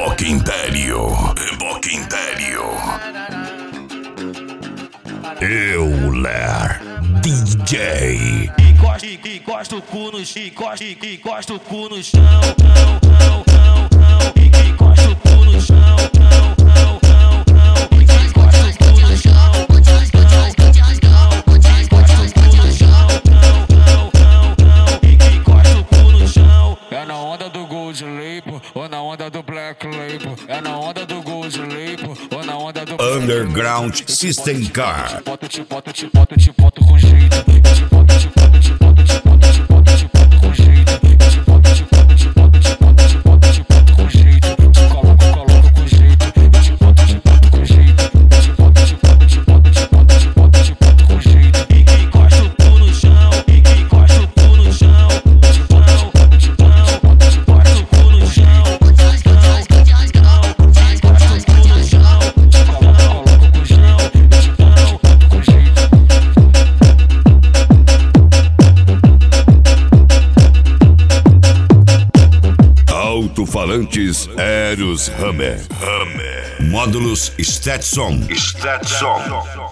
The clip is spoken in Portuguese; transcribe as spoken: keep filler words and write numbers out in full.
Reboque Império. Reboque Império. Eu, Ler, D J. Encosta, encosta o cu no chão, encosta, encosta o cu no chão, não, não, não, não. Encosta o cu no chão, não, não, não, não. Encosta o cu no chão, não, não, não. Encosta o cu no chão, não, não, não, não. Encosta o cu no chão. É na onda do Gold Label ou na onda do Black Label? É na onda do Gold Label ou na onda do Underground System Car. Boto, te boto, te boto, te boto com jeito. Eu te boto, te boto, te boto, te boto, te boto, te boto com jeito. Eu te boto, te boto, te boto, te boto, te boto, te boto com jeito. Te coloco, coloco com jeito. Eu te boto, te boto com jeito. Eu te boto, te boto, te boto, te boto, te boto, te boto com jeito. E encosta o cu no chão, e encosta o cu no chão. Te boto, te boto, te boto, te boto, te boto o cu no chão. Encosta o cu no chão. Te coloco, coloco com jeito. Eu te boto com jeito. Alto-falantes Eros Hammer. Hammer. Módulos Stetson. Stetson.